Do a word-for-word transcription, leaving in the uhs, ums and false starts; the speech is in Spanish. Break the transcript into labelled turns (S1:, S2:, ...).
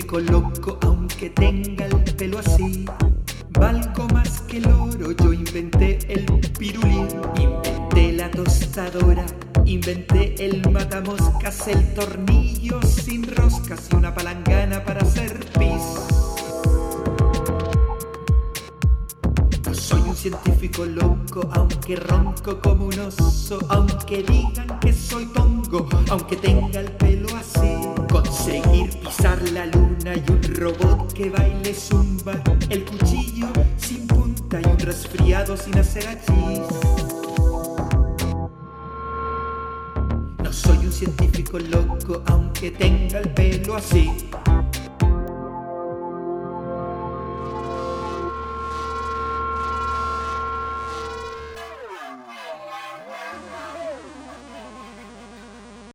S1: científico loco, aunque tenga el pelo así. Valgo más que el oro, yo inventé el pirulín. Inventé la tostadora, inventé el matamoscas, el tornillo sin roscas y una palangana para hacer pis. No soy un científico loco, aunque ronco como un oso, aunque digan que soy tongo, aunque tenga el pelo así. Conseguir pisar la luna y un robot que baile zumba, el cuchillo sin punta y un resfriado sin hacer achís. No soy un científico loco, aunque tenga el pelo así.